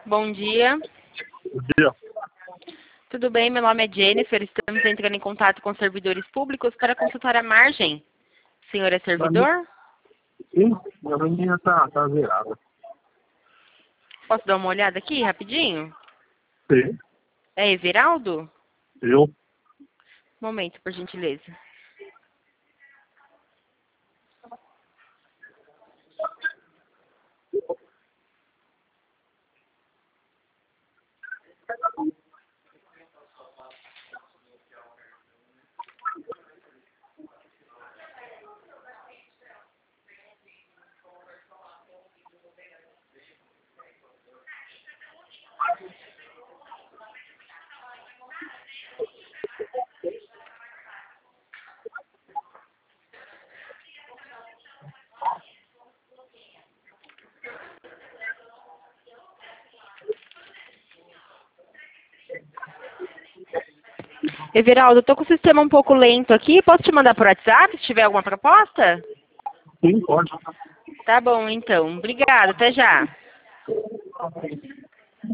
Bom dia. Bom dia. Tudo bem? Meu nome é Jennifer. Estamos entrando em contato com servidores públicos para consultar a margem. O senhor é servidor? Sim, minha menina tá zerada. Posso dar uma olhada aqui, rapidinho? Sim, É Everaldo? eu. Momento, por gentileza. Everaldo, estou com o sistema um pouco lento aqui. Posso te mandar por WhatsApp se tiver alguma proposta? Sim, pode. Tá bom, então. Obrigada. Até já.